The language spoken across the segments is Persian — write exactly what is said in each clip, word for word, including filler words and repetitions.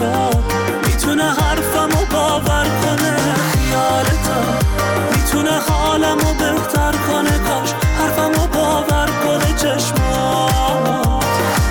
چشات میتونه حرفمو باور کنه، خیالتم میتونه حالمو بهتر کنه، کاش حرفمو باور کنه چشمات.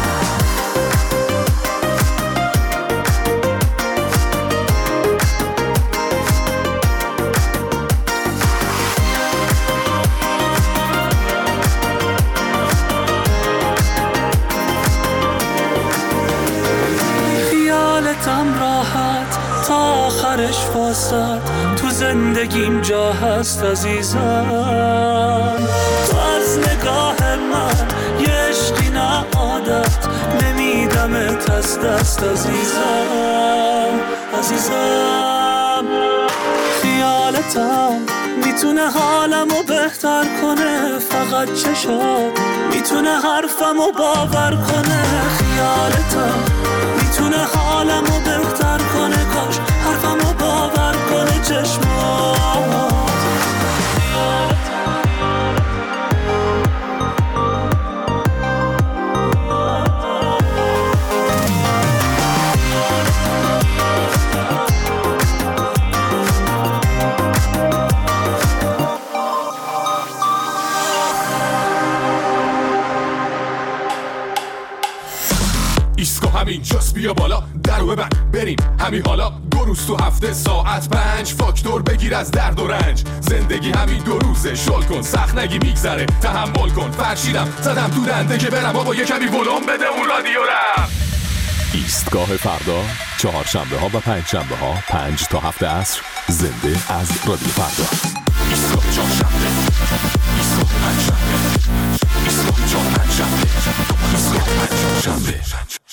خیالتم راحت تا آخرش واسط تو زندگیم جا هست عزیزم. تو از نگاه من یه عشقی نه عادت نمیدمت از دست عزیزم عزیزم. خیالتم میتونه حالمو بهتر کنه، فقط چشات میتونه حرفمو باور کنه، خیالتم میتونه حالمو بهتر کنه، کاش حرفمو باور کنه چشمات. ایسکو همین جاست بیا بالا درو ببند بریم همین حالا، دو روز تو هفته ساعت پنج فاکتور بگیر از درد و رنج. زندگی همین دو روزه شل کن سخت نگی میگذره تحمل کن. فرشیدم زدم تو دنده که برم بابا یه کمی ولوم بده اون رادیو رم. ایستگاه فردا چهارشنبه ها و پنج شنبه ها پنج تا هفت عصر زنده از رادیو فردا. ایستگاه چهارشنبه ایستگاه پنج شنبه ایستگاه چهار پنج شنبه ایستگاه پنج شنبه.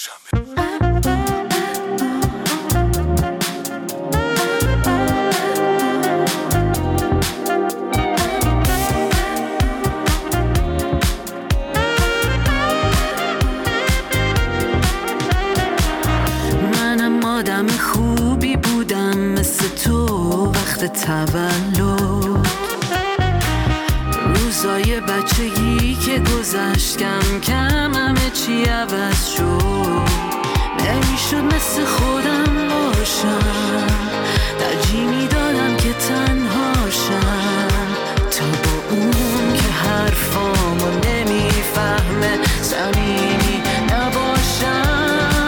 منم آدم خوبی بودم مثل تو وقت تولد، روزای بچگی که گذشت کم کم همه چی عوض شد. نمیشد مثل خودم باشم، ترجیح میدادم که تنهاشم تا با اون که حرفامو نمیفهمه صمیمی نباشم.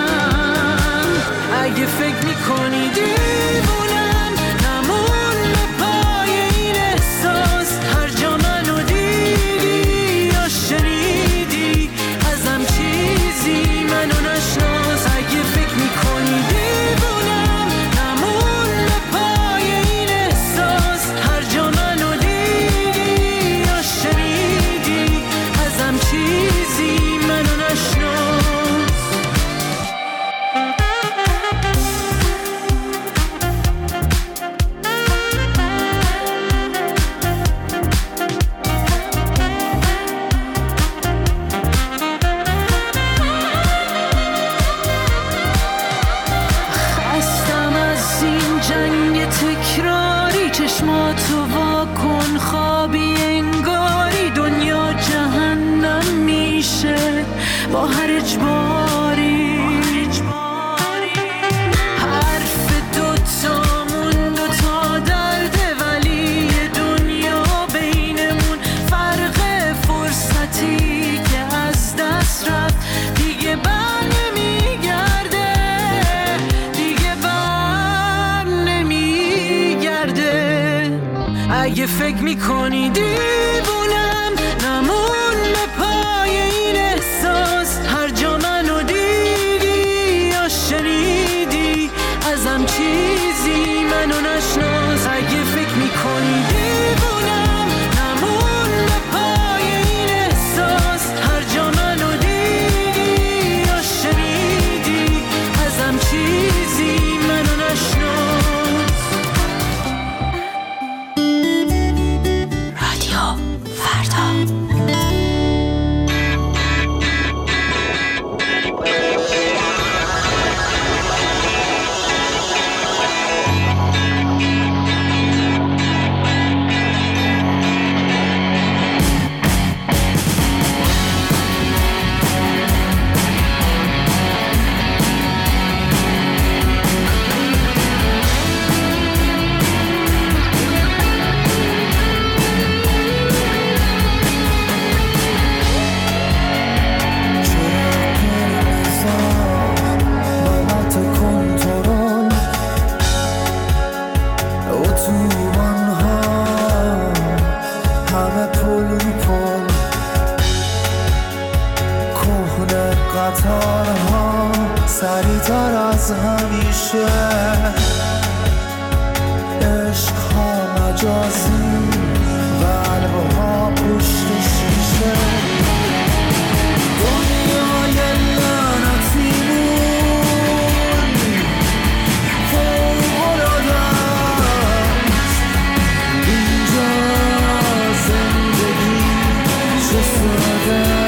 اگه فکر میکنی دیوونم نمون پای این احساس، هر جا منو دیدی یا شنیدی ازم چیزی منو نشناس. اگه فکر میکنی دیوونم نمون پای این احساس، هر جا منو دیدی یا شنیدی ازم چیزی منو نشناس. خستم از این جنگ تکراری، چشماتو واکن خوابی انگاری دنیا جهنم میشه با هر اجباری. حرف دوتامون دوتا درده ولی دنیا بینمون فرق فرصتی که از دست رفت دیگه بر نمیگرده، دیگه بر نمیگرده. اگه فکر میکنی دیوونم نمون پای این احساس، هر جا منو دیدی یا شنیدی ازم چیزی منو نشناس. اگه فکر میکنی دیوونم نمون پای این احساس، هر جا منو دیدی یا شنیدی ازم چیزی منو نشناس. رادیو ها سریع‌تر از همیشه، عشق ها مجازی، قلب ها پشت شیشه، دنیای لعنتیمون فوق‌العاده است، اینجا زندگی چه ساده.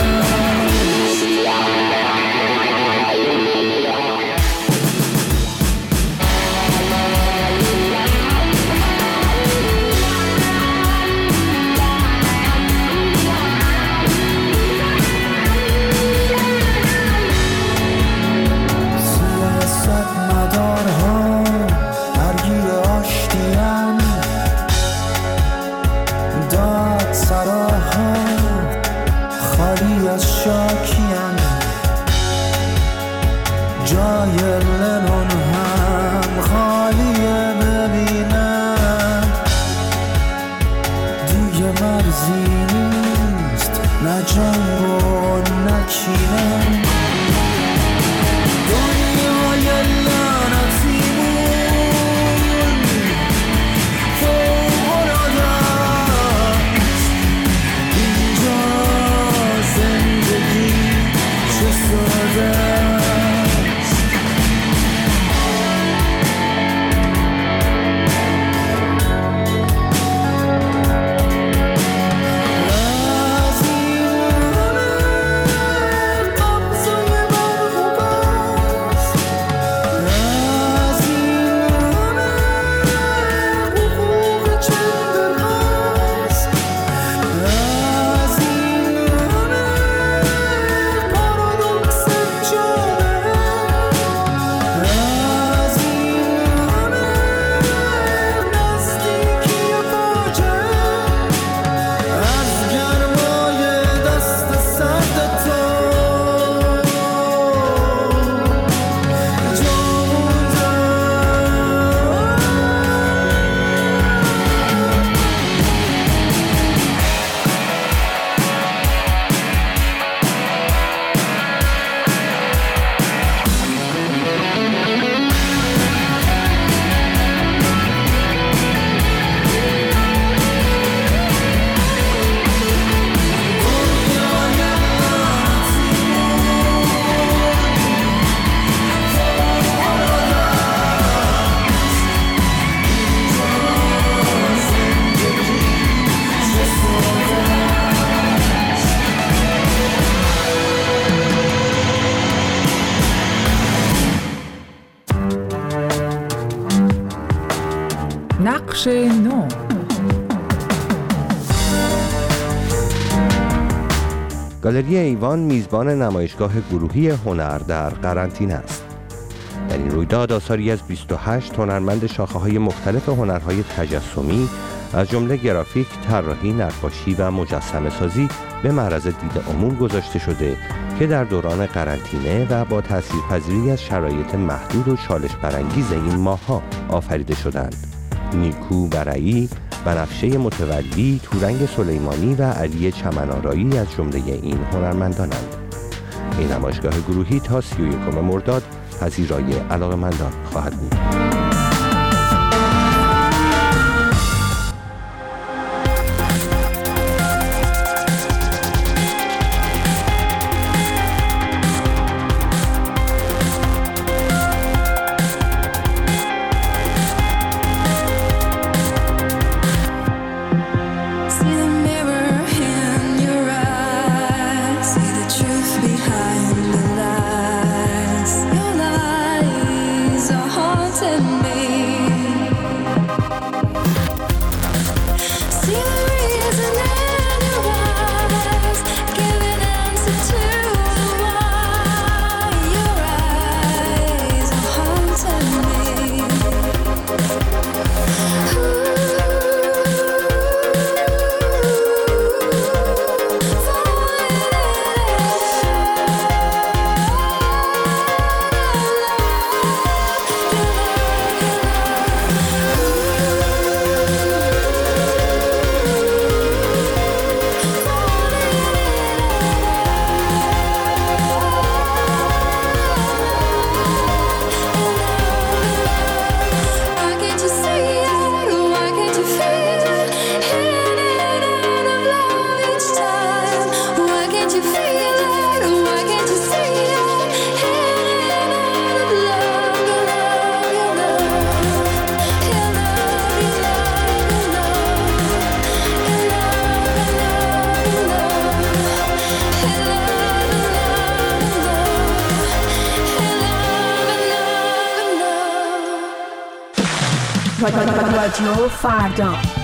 شاکیم جای لنون هم خالیه، ببینم دیگه مرزی نیست، نه جنگ و نه کینه، دنیای لعنتیمون فوق‌العاده است، اینجا زندگی چه ساده است. نقش نو. گالری ایوان میزبان نمایشگاه گروهی هنر در قرنطینه است. در این رویداد آثاری از بیست و هشت هنرمند شاخه‌های مختلف هنرهای تجسمی از جمله گرافیک، طراحی، نقاشی و مجسمه سازی به معرض دید عموم گذاشته شده که در دوران قرنطینه و با تاثیرپذیری از شرایط محدود و چالش برانگیز این ماه‌ها آفریده شدند. نیکو برایی، بنفشه متولی، تورنگ سلیمانی و علی چمن‌آرایی از جمله این هنرمندانند. این نمایشگاه گروهی تا سی و یکم مرداد پذیرای علاقه‌مندان خواهد بود. رادیو فردا.